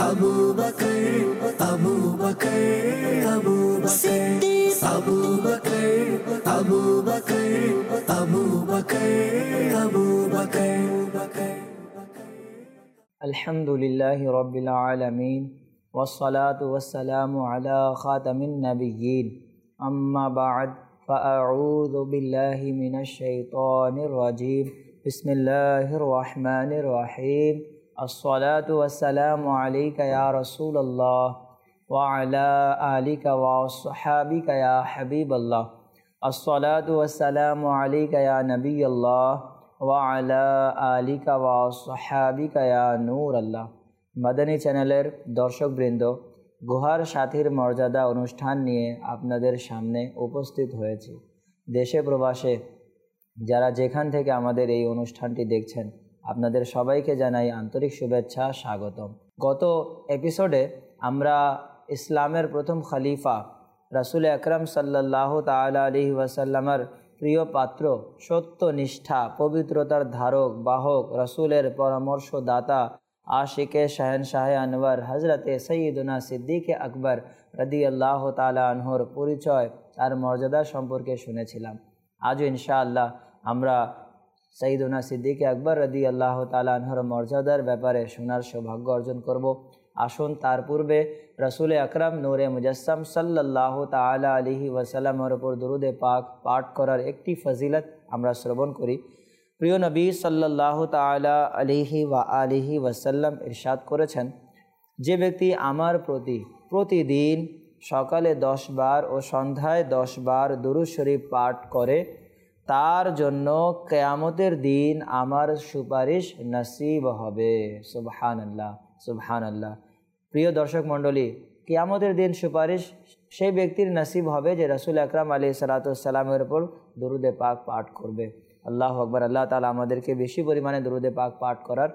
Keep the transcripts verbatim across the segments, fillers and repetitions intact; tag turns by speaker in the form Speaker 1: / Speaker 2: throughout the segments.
Speaker 1: আবু বকর আবু বকর আবু বকর আবু বকর আবু বকর আবু বকর আবু বকর
Speaker 2: আলহামদুলিল্লাহি রাব্বিল আলামিন ওয়াসসালাতু ওয়াসসালামু আলা খাতামিন নাবিয়্যিন আম্মা বা'দ ফাআউযু বিল্লাহি মিনাশ শাইতানির রাজীম বিসমিল্লাহির রহমানির রহিম আসসালাতু ওয়াসসালামু আলাইকা ইয়া রাসূলুল্লাহ ওয়া আলা আলিকা ওয়া আসহাবিকা ইয়া হাবিবাল্লাহ আসসালাতু ওয়াসসালামু আলাইকা ইয়া নবিয়াল্লাহ ওয়া আলা আলিকা ওয়া আসহাবিকা ইয়া নূর আল্লাহ। মাদানী চ্যানেলের দর্শকবৃন্দ, গুহার সাথীর মর্যাদা অনুষ্ঠান নিয়ে আপনাদের সামনে উপস্থিত হয়েছি। দেশে প্রবাসে যারা যেখান থেকে আমাদের এই অনুষ্ঠানটি দেখছেন, আপনাদের সবাইকে জানাই আন্তরিক শুভেচ্ছা, স্বাগতম। গত এপিসোডে আমরা ইসলামের প্রথম খলিফা রাসূল আকরাম সাল্লাল্লাহু তাআলা আলাইহি ওয়াসাল্লামের প্রিয় পাত্র, সত্য নিষ্ঠা পবিত্রতার ধারক বাহক, রাসূলের পরামর্শদাতা, আশিকে শাহেনশাহে আনওয়ার হজরতে সৈয়দনা সিদ্দিকে আকবর রাদিয়াল্লাহু তাআলা আনহুর পরিচয় আর মর্যাদা সম্পর্কে শুনেছিলাম। আজও ইনশাআল্লাহ আমরা সৈয়দনা সিদ্দিকে আকবর রাদিয়াল্লাহু তাআলা আনহুর মর্যাদার ব্যাপারে শোনার সৌভাগ্য অর্জন করব। আসুন তার পূর্বে রাসূল আকরাম নূরে মুজাসসাম সাল্লাল্লাহু তাআলা আলাইহি ওয়াসাল্লামের উপর দুরূদে পাক পাঠ করার একটি ফজিলত আমরা শ্রবণ করি। প্রিয় নবী সাল্লাল্লাহু তাআলা আলাইহি ওয়া আলিহি ওয়াসাল্লাম ইরশাদ করেছেন, যে ব্যক্তি আমার প্রতি প্রতিদিন সকালে দশ বার ও সন্ধ্যায় দশ বার দুরূদ শরীফ পাঠ করে, তার জন্য কিয়ামতের দিন আমার সুপারিশ নসিব হবে। সুবহানাল্লাহ সুবহানাল্লাহ। প্রিয় দর্শক মণ্ডলী, কিয়ামতের দিন সুপারিশ সেই ব্যক্তির নসিব হবে যে রাসূল আকরাম আলাইহিস সালাতু ওয়াস সালামের উপর দুরূদে পাক পাঠ করবে। আল্লাহু আকবার। আল্লাহ তাআলা আমাদেরকে বেশি পরিমাণে দুরূদে পাক পাঠ করার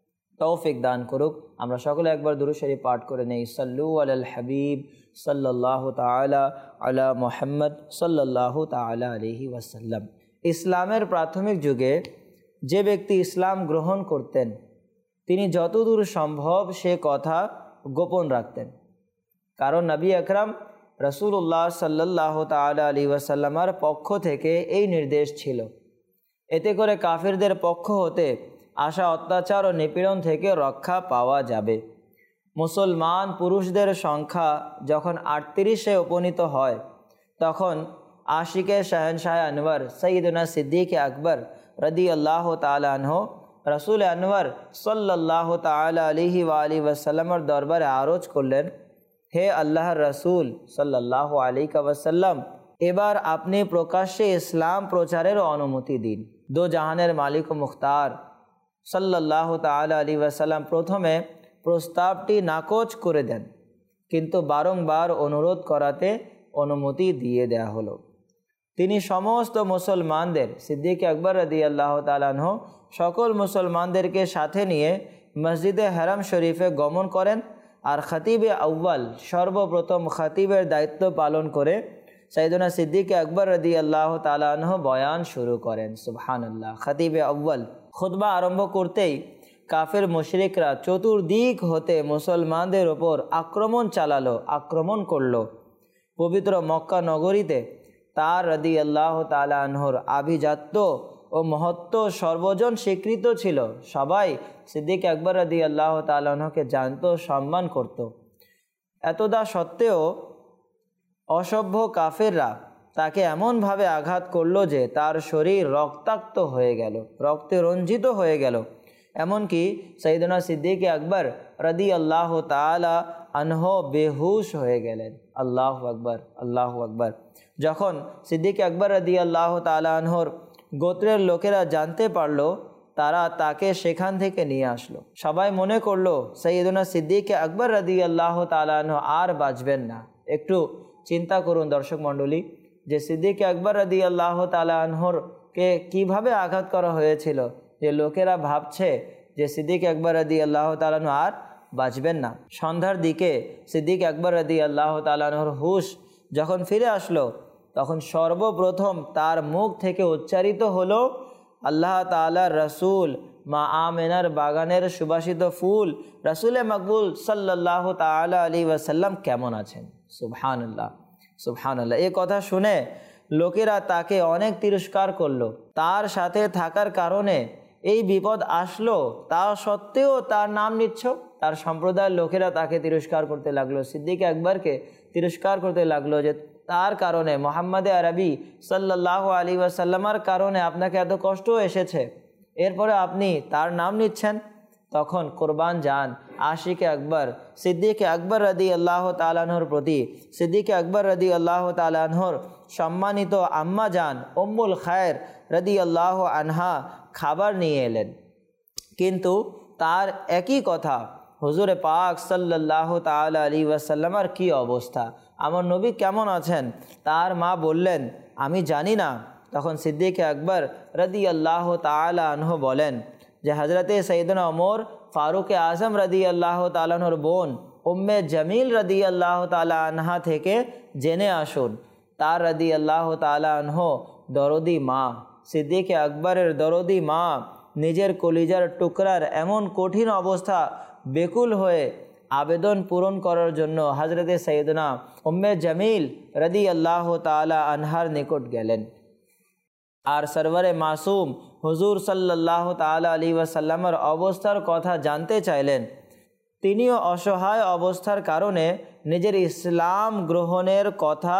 Speaker 2: তৌফিক দান করুক। আমরা সকলে একবার দুরূদ শরীফ পাঠ করে নেই। সাল্লু আলাল হাবিব সাল্লাল্লাহু তাআলা আলা মুহাম্মদ সাল্লাল্লাহু তাআলা আলাইহি ওয়াসাল্লাম। ইসলামের প্রাথমিক যুগে যে ব্যক্তি ইসলাম গ্রহণ করতেন, তিনি যতদূর সম্ভব সে কথা গোপন রাখতেন, কারণ নবী আকরাম রাসূলুল্লাহ সাল্লাল্লাহু তাআলা আলাইহি ওয়াসাল্লামের পক্ষ থেকে এই নির্দেশ ছিল। এতে করে কাফিরদের পক্ষ হতে আসা অত্যাচার ও নিপীড়ন থেকে রক্ষা পাওয়া যাবে। মুসলমান পুরুষদের সংখ্যা যখন আটত্রিশে উপনীত হয়, তখন আশিকে শাহেনশাহ আনওয়ার সৈয়দনা সিদ্দিকে আকবর রাদিয়াল্লাহু তাআলা আনহু রাসূল আনওয়ার সাল্লাল্লাহু তাআলা আলাইহি ওয়া আলিহি ওয়াসাল্লামের দরবারে আরজ করলেন, হে আল্লাহর রাসূল সাল্লাল্লাহু আলাইহি ওয়াসাল্লাম, এবার আপনি প্রকাশ্যে ইসলাম প্রচারের অনুমতি দিন। দো জাহানের মালিক ও মুখতার সাল্লাল্লাহু তাআলা আলাইহি ওয়াসাল্লাম প্রথমে প্রস্তাবটি নাকচ করে দেন, কিন্তু বারংবার অনুরোধ করাতে অনুমতি দিয়ে দেয়া হলো। তিনি সমস্ত মুসলমানদের, সিদ্দিক আকবর রাদিয়াল্লাহু তাআলা আনহু সকল মুসলমানদেরকে সাথে নিয়ে মসজিদে হারাম শরীফে গমন করেন আর খতিবে আউ্বাল সর্বপ্রথম খতিবের দায়িত্ব পালন করে সাইয়েদনা সিদ্দিক আকবর রাদিয়াল্লাহু তাআলা আনহু বয়ান শুরু করেন। সুবহানাল্লাহ। খতিবে আউ্বাল খুতবা আরম্ভ করতেই কাফের মুশরিকরা চতুর্দিক হতে মুসলমানদের ওপর আক্রমণ চালালো, আক্রমণ করলো। পবিত্র মক্কা নগরীতে তার রাদিয়াল্লাহু তাআলা আনহুর আভিজাত্য ও মহত্ব সর্বজন স্বীকৃত ছিল। সবাই সিদ্দিক আকবর রাদিয়াল্লাহু তাআলা আনহুকে জানত, সম্মান করত। এতদা সত্ত্বেও অসভ্য কাফেররা তাকে এমনভাবে আঘাত করলো যে তার শরীর রক্তাক্ত হয়ে গেল, রক্তে রঞ্জিত হয়ে গেল। এমনকি সাইয়েদনা সিদ্দিক আকবর রাদিয়াল্লাহু তাআলা আনহু বেহুশ হয়ে গেলেন। আল্লাহু আকবার, আল্লাহু আকবার। যখন সিদ্দিক আকবর রাদিয়াল্লাহু তাআলা আনহুর গোত্রের লোকেরা জানতে পারল, তারা তাকে সেখান থেকে নিয়ে আসলো। সবাই মনে করলো সাইয়েদনা সিদ্দিক আকবর রাদিয়াল্লাহু তাআলা আনহু আর বাঁচবেন না। একটু চিন্তা করুন দর্শক মণ্ডলী, যে সিদ্দিক আকবর রাদিয়াল্লাহু তাআলা আনহুর কে কিভাবে আঘাত করা হয়েছিল, যে লোকেরা ভাবছে যে সিদ্দিক আকবর রাদিয়াল্লাহু তাআলা আনহু আর বাঁচবেন না। সন্ধ্যার দিকে সিদ্দিক আকবর রাদিয়াল্লাহু তাআলা আনহুর হুশ যখন ফিরে আসলো, তখন সর্বপ্রথম তার মুখ থেকে উচ্চারিত হলো, আল্লাহ তাআলার রাসূল মা আমেনার বাগানের সুবাসিত ফুল রাসূলে মকবুল সাল্লাল্লাহু তাআলা আলাইহি ওয়াসাল্লাম কেমন আছেন। সুবহানাল্লাহ, সুবহানাল্লাহ। এই কথা শুনে লোকেরা তাকে অনেক তিরস্কার করলো। তার সাথে থাকার কারণে এই বিপদ আসলো, তা সত্ত্বেও তার নাম নিচ্ছ। তার সম্প্রদায়ের লোকেরা তাকে তিরস্কার করতে লাগলো, সিদ্দিক আকবরকে তিরস্কার করতে লাগলো যে তার কারণে, মুহাম্মদে আরবি সাল্লাল্লাহু আলাইহি ওয়াসাল্লামের কারণে আপনাকে এত কষ্ট এসেছে, এরপরে আপনি তার নাম নিচ্ছেন। তখন কোরবান যান আশিকে আকবর সিদ্দিক আকবর রাদিয়াল্লাহু তাআলা আনহুর প্রতি সিদ্দিক আকবর রাদিয়াল্লাহু তাআলা আনহুর সম্মানিত আম্মা যান উম্মুল খায়ের রাদিয়াল্লাহু আনহা খাবার নিয়ে এলেন। কিন্তু তার একই কথা, হুজুরে পাক সাল্লাল্লাহু তাআলা আলাইহি ওয়াসাল্লামের কী অবস্থা, আমার নবী কেমন আছেন? তার মা বললেন, আমি জানি না। তখন সিদ্দিক আকবর রাদিয়াল্লাহু তাআলা আনহু বলেন যে হযরতে সাইয়েদনা ওমর ফারুক আজম রাদিয়াল্লাহু তাআলা আনহুর বোন উম্মে জামিল রাদিয়াল্লাহু তাআলা আনহা থেকে জেনে আসুন। তার রাদিয়াল্লাহু তাআলা আনহু দরদি মা, সিদ্দিক আকবরের দরদি মা নিজের কলিজার টুকরার এমন কঠিন অবস্থা বেকুল হয়ে আবেদন পূরণ করার জন্য হযরতে সাইয়েদনা উম্মে জামিল রাদিয়াল্লাহু তাআলা আনহার নিকট গেলেন। আর সরওয়ারে মাসুম হুজুর সাল্লাল্লাহু তাআলা আলাইহি ওয়াসাল্লামের অবস্থার কথা জানতে চাইলেন। তিনিও অসহায় অবস্থার কারণে নিজের ইসলাম গ্রহণের কথা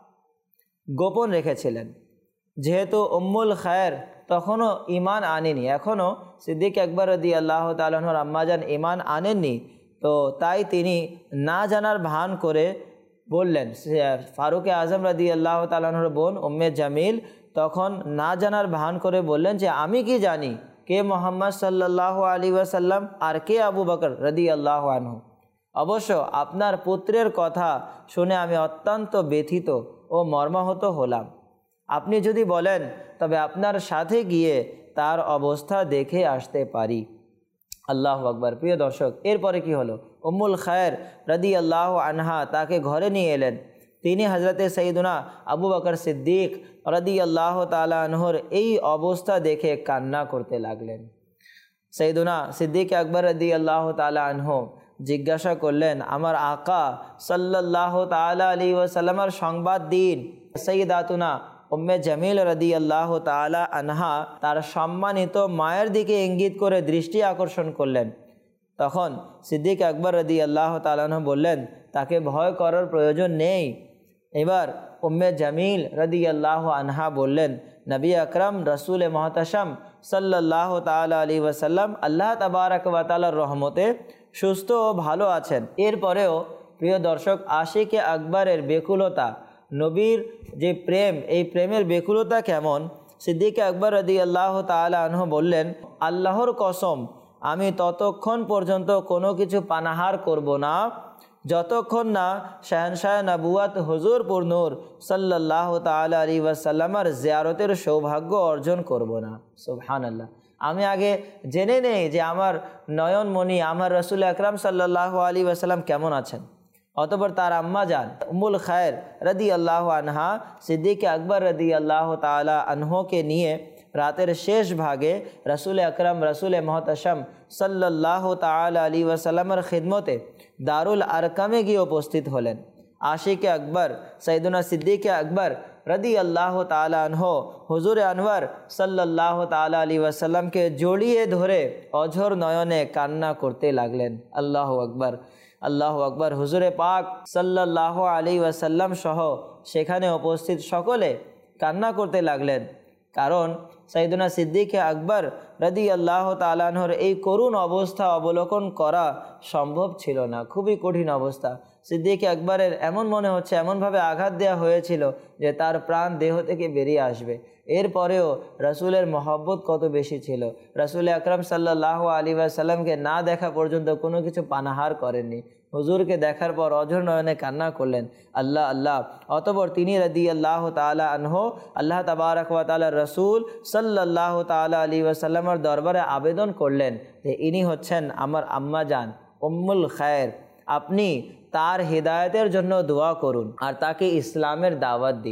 Speaker 2: গোপন রেখেছিলেন। যেহেতু উম্মুল খায়ের তখনও ঈমান আনেনি, এখনও সিদ্দিক আকবর রাদিয়াল্লাহু তাআলা আনহুর আম্মাজান ঈমান আনেননি, তো তাই তিনি না জানার ভান করে বললেন। ফারুক আজম রাদিয়াল্লাহু তাআলা আনহুর বোন উম্মে জামিল তখন না জানার ভান করে বললেন যে আমি কি জানি কে মুহাম্মদ সাল্লাল্লাহু আলাইহি ওয়াসাল্লাম আর কে আবু বকর রাদিয়াল্লাহু আনহু। অবশ্য আপনার পুত্রের কথা শুনে আমি অত্যন্ত ব্যথিত ও মর্মাহত হলাম। আপনি যদি বলেন তবে আপনার সাথে গিয়ে তার অবস্থা দেখে আসতে পারি। আল্লাহু আকবার। প্রিয় দর্শক, এরপরে কি হলো? উম্মুল খায়ের রাদিয়াল্লাহু আনহা তাকে ঘরে নিয়ে এলেন। তিনি হযরতে সাইয়েদুনা আবু বকর সিদ্দিক রাদিয়াল্লাহু তাআলা আনহুর এই অবস্থা দেখে কান্না করতে লাগলেন। সাইয়েদুনা সিদ্দিক আকবর রাদিয়াল্লাহু তাআলা আনহু জিজ্ঞাসা করলেন, আমার আকা সাল্লাল্লাহু তাআলা আলাইহি ওয়াসাল্লামের সংবাদ দিন। সাইয়্যিদাতুনা উম্মে জামিল রাদিয়াল্লাহু তাআলা আনহা তার সম্মানিত মায়ের দিকে ইঙ্গিত করে দৃষ্টি আকর্ষণ করলেন। তখন সিদ্দিক আকবর রাদিয়াল্লাহু তাআলা আনহু বললেন, তাকে ভয় করার প্রয়োজন নেই। এবার উম্মে জামিল রাদিয়াল্লাহু আনহা বললেন, নবী আকরাম রাসূল মুহতাশাম সাল্লাল্লাহু তাআলা আলাইহি ওয়াসাল্লাম আল্লাহ তাবারাক ওয়া তাআলার রহমতে সুস্থ ও ভালো আছেন। এরপরেও প্রিয় দর্শক, আশিকে আকবরের বেকুলতা, নবীর যে প্রেম, এই প্রেমের বেকুলতা কেমন? সিদ্দিক আকবর রাদিয়াল্লাহু তাআলা আনহু বললেন, আল্লাহর কসম, আমি ততক্ষণ পর্যন্ত কোনো কিছু পানাহার করব না যতক্ষণ না শাহনশাহ নবুয়ত হুজুর পুরনূর সাল্লাল্লাহু তাআলা আলাইহি ওয়াসাল্লামের জিয়ারতের সৌভাগ্য অর্জন করব না। সুবহানাল্লাহ। আমি আগে জেনে নেই যে আমার নয়নমণি আমার রাসূল আকরাম সাল্লাল্লাহু আলাইহি ওয়াসাল্লাম কেমন আছেন। অতঃপর তার আম্মা যান উম্মুল খায়ের রাদিয়াল্লাহু আনহা সিদ্দিক আকবর রাদিয়াল্লাহু তাআলা আনহুকে নিয়ে রাতের শেষ ভাগে রাসূল আকরাম রাসূল মুহতাশাম সাল্লাল্লাহু তাআলা আলাইহি ওয়াসাল্লামের খিদমতে দারুল আরকামে গিয়ে উপস্থিত হলেন। আশিকে আকবর সাইয়েদুনা সিদ্দিক আকবর রাদিয়াল্লাহু তাআলা আনহু হুজুর আনওয়ার সাল্লাল্লাহু তাআলা আলাইহি ওয়াসাল্লামকে জড়িয়ে ধরে অঝোর নয়নে কান্না করতে লাগলেন। আল্লাহু আকবর, আল্লাহু আকবর। হুজুরে পাক সাল্লাল্লাহু আলাইহি ওয়াসাল্লাম সহ সেখানে উপস্থিত সকলে কান্না করতে লাগলেন। কারণ সাইয়েদুনা সিদ্দিক আকবর রাদিয়াল্লাহু তাআলা আনহুর এই করুণ অবস্থা অবলোকন করা সম্ভব ছিল না, খুবই কঠিন অবস্থা। সিদ্দিক আকবরের এমন মনে হচ্ছে, এমনভাবে আঘাত দেওয়া হয়েছিল যে তার প্রাণ দেহ থেকে বেরিয়ে আসবে। এরপরেও রাসূলের মহব্বত কত বেশি ছিল, রাসূল আকরাম সাল্লাল্লাহু আলাইহি ওয়াসাল্লামকে না দেখা পর্যন্ত কোনো কিছু পানাহার করেননি। হুজুরকে দেখার পর অঝোর নয়নে কান্না করলেন, আল্লাহ আল্লাহ। অতঃপর তিনি রাদিয়াল্লাহু তাআলা আনহু আল্লাহ তাবারাক ওয়া তাআলার রাসূল সাল্লাল্লাহু তাআলা আলাইহি ওয়াসাল্লামের দরবারে আবেদন করলেন যে ইনি হচ্ছেন আমার আম্মা জান উম্মুল খায়ের, আপনি তার হিদায়াতের জন্য দোয়া করুন আর তাকে ইসলামের দাওয়াত দিন।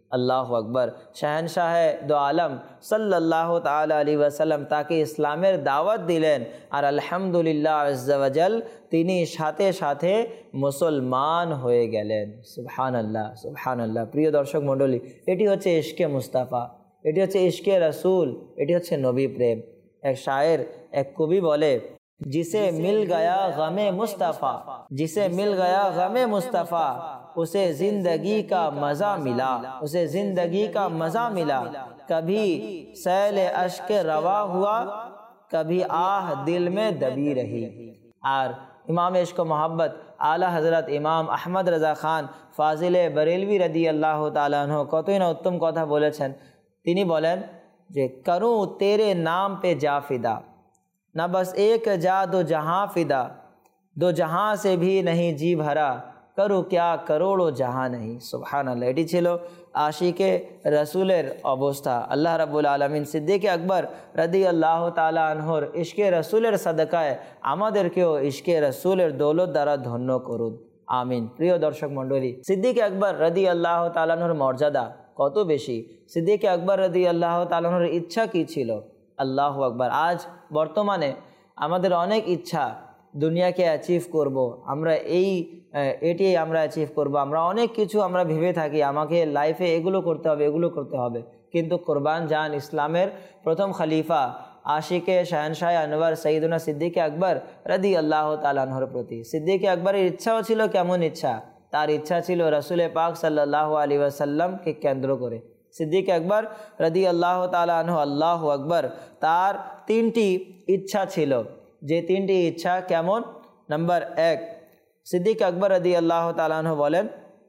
Speaker 2: আল্লাহু আকবার। শাহেনশাহে দো আলম সাল্লাল্লাহু তাআলা আলাইহি ওয়াসাল্লাম তাকে ইসলামের দাওয়াত দিলেন, আর আলহামদুলিল্লাহ আজ্জা ওয়া জাল তিনি সাথে সাথে মুসলমান হয়ে গেলেন। সুবহানাল্লাহ, সুবহানাল্লাহ। প্রিয় দর্শক মণ্ডলী, এটি হচ্ছে ইশকে মুস্তাফা, এটি হচ্ছে ইশকে রসুল, এটি হচ্ছে নবী প্রেম। এক শায়ের, এক কবি বলে, जिसे मिल गया गमे मुस्तफ़ा, जिसे मिल गया गमे मुस्तफ़ा, उसे जिंदगी का मज़ा मिला, उसे जिंदगी का मज़ा मिला। कभी सैल अश्क रवा हुआ, कभी आह दिल में दबी रही। और इमाम इश्क मोहब्बत आला हज़रत इमाम अहमद रज़ा खान फाजिले बरेलवी रदी अल्लाह ताला अन्हु कतई ना उत्तम कथा बोलेছেন। তিনি বলেন যে करूँ तेरे नाम पे जा फिदा, ना बस एक जा दो जहाँ फिदा, दो जहाँ से भी नहीं जी भरा, करूँ क्या करोड़ों जहाँ नहीं। सुबहानाल्लाह। এটি ছিল আশিকে রসুলের অবস্থা। আল্লাহ রাব্বুল আলামিন সিদ্দিক আকবর রাদিয়াল্লাহু তাআলা আনহুর ইশকে রসুলের সাদকায় আমাদেরকেও ইশকে রসুলের দৌলত দ্বারা ধন্য করুন, আমিন। প্রিয় দর্শক মণ্ডলী, সিদ্দিক আকবর রাদিয়াল্লাহু তাআলা আনহুর মর্যাদা কত বেশি, সিদ্দিক আকবর রাদিয়াল্লাহু তাআলা আনহুর ইচ্ছা কী ছিল। আল্লাহু আকবার। আজ বর্তমানে আমাদের অনেক ইচ্ছা, দুনিয়াকে অ্যাচিভ করব, আমরা এই এটি আমরা অ্যাচিভ করব, আমরা অনেক কিছু আমরা ভেবে থাকি আমাকে লাইফে এগুলো করতে হবে, এগুলো করতে হবে। কিন্তু কোরবান জান ইসলামের প্রথম খলিফা আশিকে শাহেনশাহ আনওয়ার সৈয়দনা সিদ্দিক আকবর রাদিয়াল্লাহু তাআলা আনহুর প্রতি সিদ্দিক আকবরের ইচ্ছাও ছিল কেমন ইচ্ছা, তার ইচ্ছা ছিল রসুল পাক সাল্লাল্লাহু আলাইহি ওয়াসাল্লামকে কেন্দ্র করে। সিদ্দিক আকবর রাদিয়াল্লাহু তাআলা আনহু, আল্লাহু আকবর, তার তিনটি ইচ্ছা ছিল। যে তিনটি ইচ্ছা কেমন? নাম্বার এক, সিদ্দিক আকবর রাদিয়াল্লাহু তাআলা আনহু বলেন,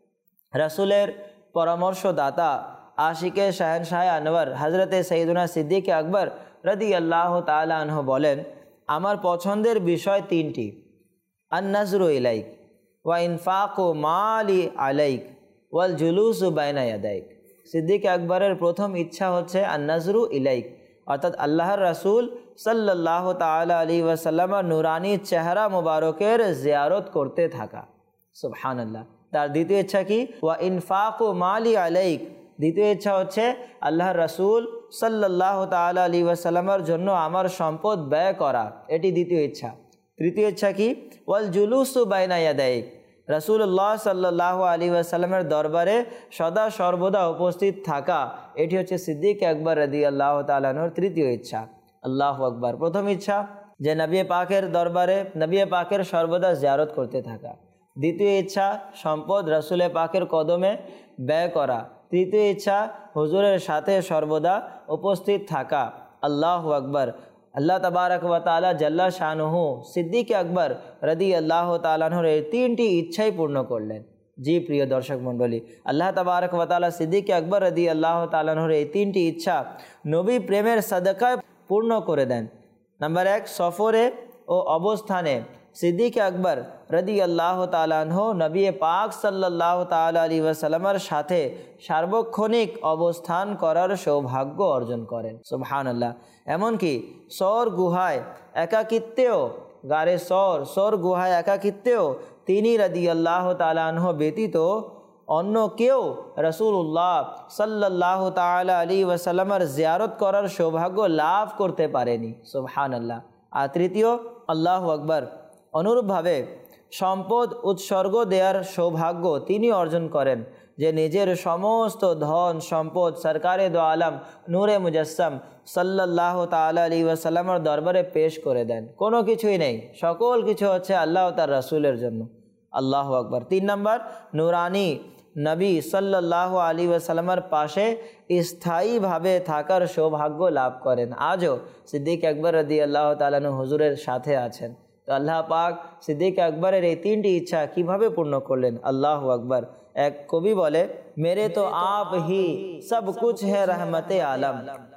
Speaker 2: রসুলের পরামর্শদাতা আশিকে শাহেনশাহ আনওয়ার হজরতে সৈয়দনা সিদ্দিক আকবর রাদিয়াল্লাহু তাআলা আনহু বলেন, আমার পছন্দের বিষয় তিনটি, আন-নাজরু ইলাইক, ওয়া ইনফাকু মালি আলাইক, ওয়াল জুলুসু বাইনা ইয়াদাইক। সিদ্দিক আকবরের প্রথম ইচ্ছা হচ্ছে আন-নাজরু ইলাইক, অর্থাৎ আল্লাহর রাসূল সাল্লাল্লাহু তাআলা আলাইহি ওয়াসাল্লামের নুরানি চেহারা মুবারকের জিয়ারত করতে থাকা। সুবহানাল্লাহ। তার দ্বিতীয় ইচ্ছা কি? ওয়া ইনফাকু মালি আলাইক, দ্বিতীয় ইচ্ছা হচ্ছে আল্লাহর রাসূল সাল্লাল্লাহু তাআলা আলাইহি ওয়াসাল্লামের জন্য আমার সম্পদ ব্যয় করা, এটি দ্বিতীয় ইচ্ছা। তৃতীয় ইচ্ছা কি? ওয়াল জুলুসু বাইনা ইয়াদাইক, রাসূলুল্লাহ সাল্লাল্লাহু আলাইহি ওয়াসাল্লামের দরবারে সদা সর্বদা উপস্থিত থাকা, এটি হচ্ছে সিদ্দিক আকবর রাদিয়াল্লাহু তাআলা আনহুর তৃতীয় ইচ্ছা। আল্লাহু আকবার। প্রথম ইচ্ছা যে নবী পাকের দরবারে নবী পাকের সর্বদা জিয়ারত করতে থাকা। দ্বিতীয় ইচ্ছা সম্পদ রাসূল পাকের কদমে ব্যয় করা। তৃতীয় ইচ্ছা হুজুরের সাথে সর্বদা উপস্থিত থাকা। আল্লাহু আকবার। আল্লাহ তাবারক ওয়া তাআলা জাল্লা শানুহু সিদ্দিক আকবর রাদিয়াল্লাহু তাআলা আনহুর এই তিনটি ইচ্ছাই পূর্ণ করলেন। জি প্রিয় দর্শক মণ্ডলী, আল্লাহ তাবারক ওয়া তাআলা সিদ্দিক আকবর রাদিয়াল্লাহু তাআলা আনহুর এই তিনটি ইচ্ছা নবী প্রেমের সাদকায় পূর্ণ করে দেন। নাম্বার এক, সফরে ও অবস্থানে সিদ্দিক আকবর রাদিয়াল্লাহু তাআলা আনহু নবী পাক সাল্লাল্লাহু তাআলা আলাইহি ওয়াসাল্লামের সাথে সার্বক্ষণিক অবস্থান করার সৌভাগ্য অর্জন করেন। সুবহানাল্লাহ। এমনকি সৌর গুহায় একাকিত্বেও, গারে সৌর সৌর গুহায় একাকিত্বেও তিনি রাদিয়াল্লাহু তাআলা আনহু ব্যতীত অন্য কেউ রাসূলুল্লাহ সাল্লাল্লাহু তাআলা আলাইহি ওয়াসাল্লামের জিয়ারত করার সৌভাগ্য লাভ করতে পারেনি। সুবহানাল্লাহ। আর তৃতীয়, আল্লাহু আকবার, অনুরূপভাবে সম্পদ উৎসর্গ দেওয়ার সৌভাগ্য তিনি অর্জন করেন, যে নিজের সমস্ত ধন সম্পদ সরকারে দো আলম নূরে মুজাসসাম সাল্লাল্লাহু তাআলা আলাইহি ওয়াসাল্লামের দরবারে পেশ করে দেন। কোনো কিছুই নেই, সকল কিছু হচ্ছে আল্লাহ ও তার রাসূলের জন্য। আল্লাহু আকবার। তিন নম্বর, নুরানি নবী সাল্লাল্লাহু আলাইহি ওয়াসাল্লামের পাশে স্থায়ীভাবে থাকার সৌভাগ্য লাভ করেন। আজও সিদ্দিক আকবর রাদিয়াল্লাহু তাআলা আনহু হুজুরের সাথে আছেন। তো আল্লাহ পাক সিদ্দিক আকবরের এই তিনটি ইচ্ছা কিভাবে পূর্ণ করলেন? আল্লাহু আকবার। এক কবি বলে, মেরে তো आप ही सब कुछ है रहमते आलम,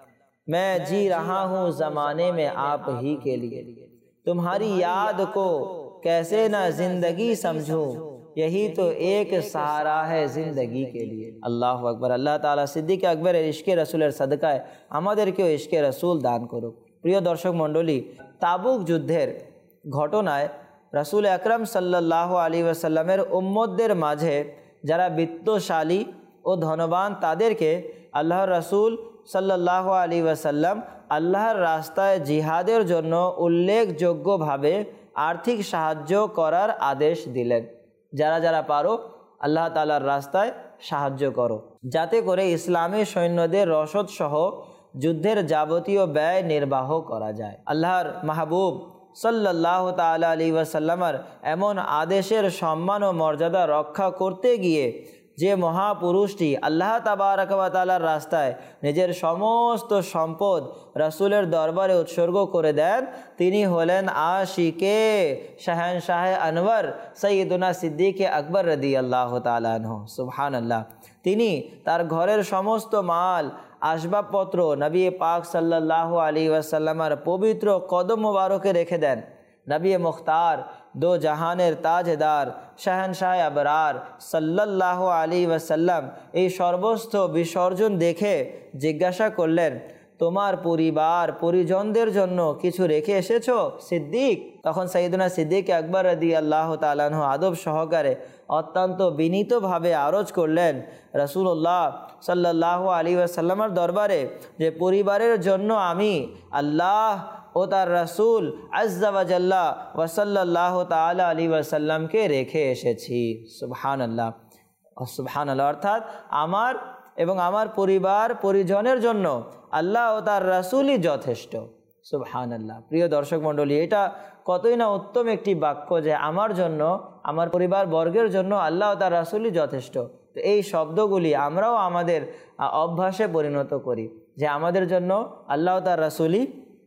Speaker 2: मैं जी रहा हूँ जमाने में आप ही के लिए, तुम्हारी याद को कैसे ना जिंदगी समझूं, यही तो एक सहारा है जिंदगी के लिए। আল্লাহু আকবার। আল্লাহ তাআলা সিদ্দিক আকবরের ইশকে রাসূলের সাদকায় আমাদেরকেও ইশকে রাসূল দান করুক। প্রিয় দর্শক মণ্ডলী, তাবুক যুদ্ধের ঘটনায় রাসূল আকরাম সাল্লাল্লাহু আলাইহি ওয়াসাল্লামের উম্মতদের মাঝে যারা বিত্তশালী ও ধনবান তাদেরকে আল্লাহর রাসূল সাল্লাল্লাহু আলাইহি ওয়াসাল্লাম আল্লাহর রাস্তায় জিহাদের জন্য উল্লেখযোগ্যভাবে আর্থিক সাহায্য করার আদেশ দিলেন। যারা যারা পারো আল্লাহ তাআলার রাস্তায় সাহায্য করো, যাতে করে ইসলামী সৈন্যদের রসদ সহ যুদ্ধের যাবতীয় ব্যয় নির্বাহ করা যায়। আল্লাহর মাহবুব সাল্লাল্লাহু তাআলা আলাইহি ওয়াসাল্লামের এমন আদেশের সম্মান ও মর্যাদা রক্ষা করতে গিয়ে যে মহাপুরুষটি আল্লাহ তাবারক ওয়া তাআলার রাস্তায় নিজের সমস্ত সম্পদ রাসূলের দরবারে উৎসর্গ করে দেন, তিনি হলেন আশিকে শাহেনশাহ আনওয়ার সৈয়দুনা সিদ্দিক আকবর রাদিয়াল্লাহু তাআলা আনহু। সুবহানাল্লাহ। তিনি তার ঘরের সমস্ত মাল আসবাবপত্র নবী পাক সাল্লাল্লাহু আলাইহি ওয়াসাল্লামের পবিত্র কদম মোবারকে রেখে দেন। নবী মুখতার দো জাহানের তাজদার শাহেনশাহ আবরার সাল্লাল্লাহু আলাইহি ওয়াসাল্লাম এই সর্বস্ত বিসর্জন দেখে জিজ্ঞাসা করলেন, তোমার পরিবার পরিজনদের জন্য কিছু রেখে এসেছো সিদ্দিক? তখন সাইয়েদুনা সিদ্দিক আকবর রাদিয়াল্লাহু তাআলা আনহু আদব সহকারে অত্যন্ত বিনীতভাবে আরজ করলেন রাসূলুল্লাহ সাল্লাল্লাহু আলাইহি ওয়াসাল্লামের দরবারে যে পরিবারের জন্য আমি আল্লাহ ও তার রাসূল আজ্জা ওয়া জাল্লা ওয়া সাল্লাল্লাহু তাআলা আলাইহি ওয়াসাল্লামকে রেখে এসেছি। সুবহানাল্লাহ সুবহানাল্লাহ। অর্থাৎ আমার এবং আমার পরিবার পরিজনের জন্য আল্লাহ ও তার রাসূলই যথেষ্ট। সুবহানাল্লাহ। প্রিয় দর্শক মণ্ডলী, এটা কতই না উত্তম একটি বাক্য যে আমার জন্য আমার পরিবার বর্গের জন্য আল্লাহ ও তার রাসূলই যথেষ্ট। তো এই শব্দগুলি আমরাও আমাদের অভ্যাসে পরিণত করি যে আমাদের জন্য আল্লাহ ও তার রাসূলই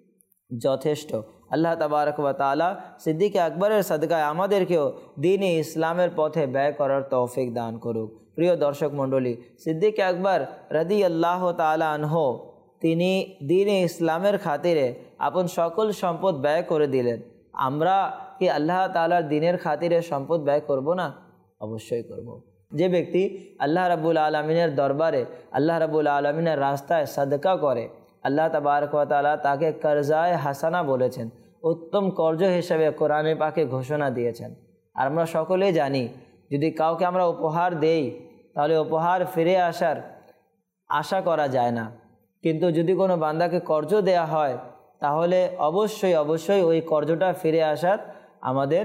Speaker 2: যথেষ্ট। আল্লাহ তাবারক ওয়া তাআলা সিদ্দিক আকবরের সাদকায় আমাদেরকেও দ্বীন-ই ইসলামের পথে ব্যয় করার তৌফিক দান করুক। প্রিয় দর্শক মণ্ডলী, সিদ্দিক আকবর রাদিয়াল্লাহু তাআলা আনহু তিনি দ্বীন-ই ইসলামের খাতিরে আপন সকল সম্পদ ব্যয় করে দিলেন। আমরা কি আল্লাহ তাআলার দ্বীনের খাতিরে সম্পদ ব্যয় করব না? অবশ্যই করব। যে ব্যক্তি আল্লাহ রাব্বুল আলামিনের দরবারে আল্লাহ রাব্বুল আলামিনের রাস্তায় সাদকা করে, আল্লাহ তাবারক ওয়া তাআলা তাকে কর্জায়ে হাসানা বলেছেন, উত্তম কর্জ হিসেবে কোরআনে পাকে ঘোষণা দিয়েছেন। আর আমরা সকলেই জানি যদি কাউকে আমরা উপহার দেই তাহলে উপহার ফিরে আসার আশা করা যায় না, কিন্তু যদি কোনো বান্দাকে কর্জ দেয়া হয় তাহলে অবশ্যই অবশ্যই ওই কর্জটা ফিরে আসার আমাদের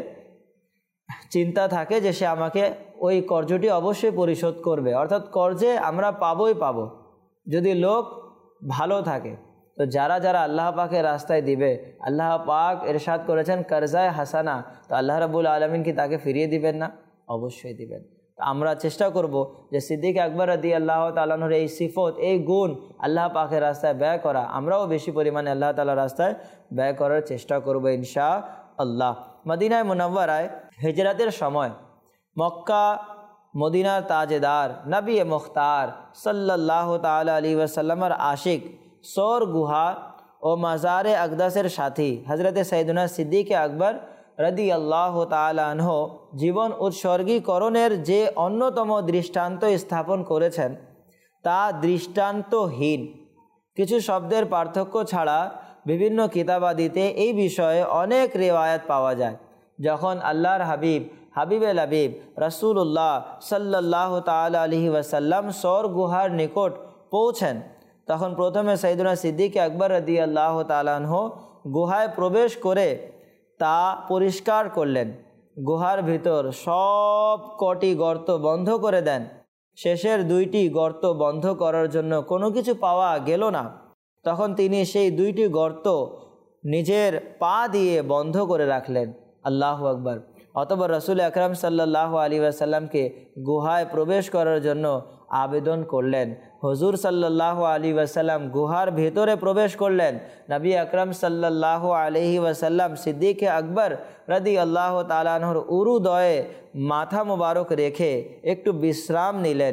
Speaker 2: চিন্তা থাকে যে সে আমাকে ওই কর্জটি অবশ্যই পরিশোধ করবে। অর্থাৎ কর্জে আমরা পাবোই পাবো যদি লোক ভালো থাকে। তো যারা যারা আল্লাহ পাকের রাস্তায় দিবে, আল্লাহ পাক ইরশাদ করেছেন কর্জায়ে হাসানা, তো আল্লাহ রাব্বুল আলামিন কি তাকে ফিরিয়ে দিবেন না? অবশ্যই দিবেন। তো আমরা চেষ্টা করব যে সিদ্দিক আকবর রাদিয়াল্লাহু তাআলা আনহুর এই সিফত, এই গুণ আল্লাহ পাকের রাস্তায় ব্যয় করা, আমরাও বেশি পরিমাণে আল্লাহ তাআলার রাস্তায় ব্যয় করার চেষ্টা করব ইনশাআল্লাহ। মদিনায় মুনাওয়ারায় হিজরতের সময় মক্কা মদিনার তাজেদার নবী মুখতার সাল্লাল্লাহু তাআলা আলাইহি ওয়াসাল্লামের আশিক সৌর গুহা ও মাজারে আকদাসের সাথী হজরতে সাইয়েদুনা সিদ্দিক আকবর রাদিয়াল্লাহু তাআলা আনহু জীবন উৎসর্গীকরণের যে অন্যতম দৃষ্টান্ত স্থাপন করেছেন তা দৃষ্টান্তহীন। কিছু শব্দের পার্থক্য ছাড়া বিভিন্ন কিতাবাদিতে এই বিষয়ে অনেক রিওয়ায়াত পাওয়া যায়। যখন আল্লাহর হাবিব হাবিবে লাবিব রাসূলুল্লাহ সাল্লাল্লাহু তাআলা আলাইহি ওয়াসাল্লাম সৌর গুহার নিকট পৌঁছেন, তখন প্রথমে সাইয়েদুনা সিদ্দিক আকবর রাদিয়াল্লাহু তাআলা আনহু গুহায় প্রবেশ করে তা পরিষ্কার করলেন। গুহার ভিতর সব কটি গর্ত বন্ধ করে দেন। শেষের দুইটি গর্ত বন্ধ করার জন্য কোনো কিছু পাওয়া গেল না। তখন তিনি সেই দুইটি গর্ত নিজের পা দিয়ে বন্ধ করে রাখলেন। আল্লাহু আকবার। অতঃপর রাসূল আকরাম সাল্লাল্লাহু আলাইহি ওয়াসাল্লামকে গুহায় প্রবেশ করার জন্য আবেদন করলেন। হুজুর সাল্লাল্লাহু আলাইহি ওয়াসাল্লাম গুহার ভেতরে প্রবেশ করলেন। নবী আকরাম সাল্লাল্লাহু আলাইহি ওয়াসাল্লাম সিদ্দিক আকবর রাদিয়াল্লাহু তাআলা আনহুর উরুদয়ে মাথা মোবারক রেখে একটু বিশ্রাম নিলেন।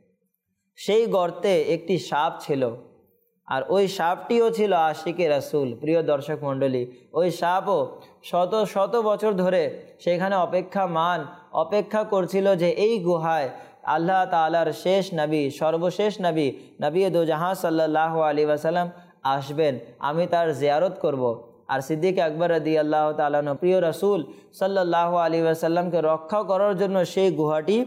Speaker 2: সেই গর্তে একটি সাপ ছিল, আর ওই সাপটিও ছিল আশিকে রাসূল। প্রিয় দর্শক মণ্ডলী, ওই সাপও শত শত বছর ধরে সেখানে অপেক্ষা মান অপেক্ষা করছিল যে এই গুহায় আল্লাহ তাআলার শেষ নবী, সর্বশেষ নবী, নবী দো জাহাঁ সাল্লাল্লাহু আলাইহি ওয়াসাল্লাম আসবেন, আমি তার জিয়ারত করব। আর সিদ্দিক আকবর রাদিয়াল্লাহু তাআলা প্রিয় রাসূল সাল্লাল্লাহু আলাইহি ওয়াসাল্লামকে রক্ষা করার জন্য সেই গুহাটি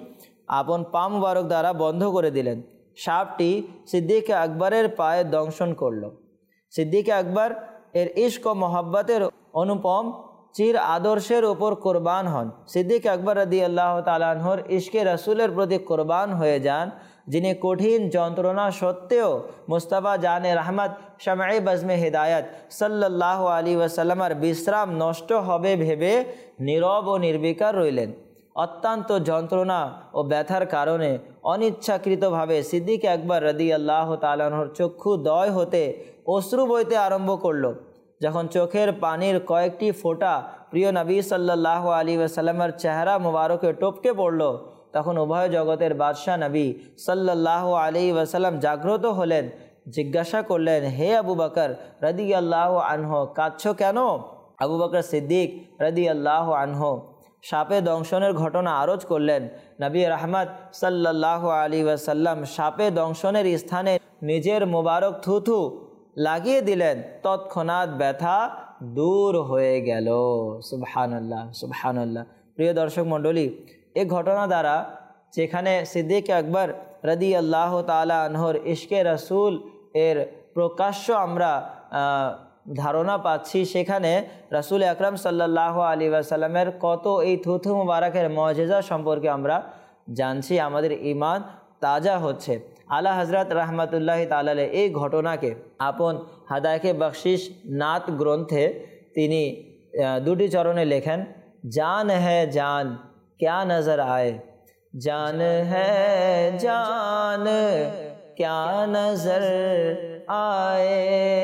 Speaker 2: আপন পা মুবারক দ্বারা বন্ধ করে দিলেন। সাপটি সিদ্দিক আকবরের পায়ে দংশন করল। সিদ্দিক আকবর এর ইশক ও মহব্বতের অনুপম চির আদর্শের উপর কোরবান হন। সিদ্দিক আকবর রাদিয়াল্লাহু তাআলা আনহুর ইশকে রাসূলের প্রতি কোরবান হয়ে যান, যিনি কঠিন যন্ত্রণা সত্ত্বেও মুস্তাফা জানে রহমত শামঈ বজমে হিদায়ত সাল্লাল্লাহু আলাইহি ওয়াসাল্লামের বিশ্রাম নষ্ট হবে ভেবে নীরব ও নির্বিকার রইলেন। অত্যন্ত যন্ত্রণা ও ব্যথার কারণে অনিচ্ছাকৃতভাবে সিদ্দিক আকবর রাদিয়াল্লাহু তাআলা আনহুর চক্ষুদ্বয় হতে অশ্রু বইতে আরম্ভ করল। যখন চোখের পানির কয়েকটি ফোঁটা প্রিয় নবী সাল্লাল্লাহু আলাইহি ওয়াসাল্লামের চেহারা মুবারকে টপকে পড়ল, তখন উভয় জগতের বাদশাহ নবী সাল্লাল্লাহু আলাইহি ওয়াসাল্লাম জাগ্রত হলেন। জিজ্ঞাসা করলেন, হে আবু বকর রাদিয়াল্লাহু আনহু, কাঁদছো কেন? আবু বকর সিদ্দিক রাদিয়াল্লাহু আনহু সাপে দংশনের ঘটনা আরজ করলেন। নবী রহমত সাল্লাল্লাহু আলাইহি ওয়াসাল্লাম সাপে দংশনের স্থানে নিজের মোবারক থুথু লাগিয়ে দিলেন, তৎক্ষণাৎ ব্যথা দূর হয়ে গেল। সুবহানাল্লাহ, সুবহানাল্লাহ। প্রিয় দর্শক মণ্ডলী, এই ঘটনা দ্বারা যেখানে সিদ্দিক আকবর রাদিয়াল্লাহু তাআলা আনহুর ইশকে রাসূল এর প্রকাশ্য আমরা ধারণা পাচ্ছি, সেখানে রাসূল আকরাম সাল্লাল্লাহু আলাইহি ওয়াসাল্লামের কত এই থুথু মুবারকের মুআজিজা সম্পর্কে আমরা জানছি। আমাদের ঈমান তাজা হচ্ছে। আলা হযরত রহমতুল্লাহি তাআলা আলাইহি এই ঘটনাকে আপন হাদায়াকে বখশিশ নাত গ্রন্থে তিনি দুটি চরণে লেখেন, জান হ্যায় জান ক্যা নজর আয়ে, জান হ্যায় জান ক্যা নজর আয়ে,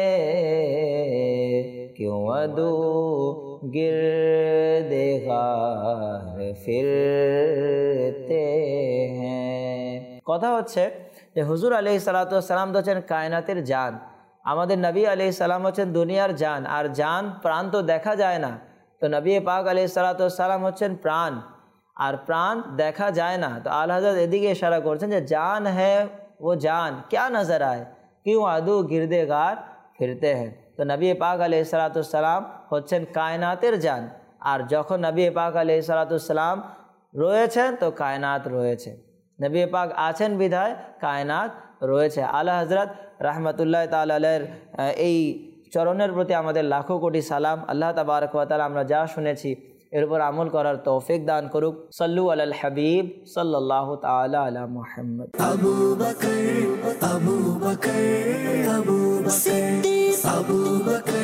Speaker 2: क्यों अदू गिरदे गार फिरते हैं। কথা হচ্ছে যে হুজুর আলাইহিস সালাতু ওয়াস সালাম তো হচ্ছেন কায়নাতের জান, আমাদের নবী আলাইহিস সালাম হচ্ছেন দুনিয়ার জান। আর জান প্রাণ তো দেখা যায় না, তো নবী পাক আলাইহিস সালাতু ওয়াস সালাম হচ্ছেন প্রাণ, আর প্রাণ দেখা যায় না। তো আলা হযরত এদিকে ইশারা করছেন যে জান হ্যায় ও জান ক্যা নজর আয়ে, क्यों আদু गिरदे गार फिरते हैं। তো নবী পাক আলাইহিস সালাতু ওয়াস সালাম হচ্ছেন কায়নাতের জান, আর যখন নবী পাক আলাইহিস সালাতু ওয়াস সালাম রয়েছেন তো কায়নাত রয়েছে, নবী পাক আছেন বিধায় কায়নাত রয়েছে। আলা হযরত রাহমাতুল্লাহি তাআলা আলাইহির এই চরণের প্রতি আমাদের লাখো কোটি সালাম। আল্লাহ তাবারক ওয়া তাআলা আমরা যা শুনেছি এর উপর আমল করার তৌফিক দান করুক। সাল্লু আলাল হাবিব সাল্লাল্লাহু তাআলা আলা মুহাম্মদ।
Speaker 1: আবু বকর আবু বকর আবু বকর সিদ্দিক আবু বকর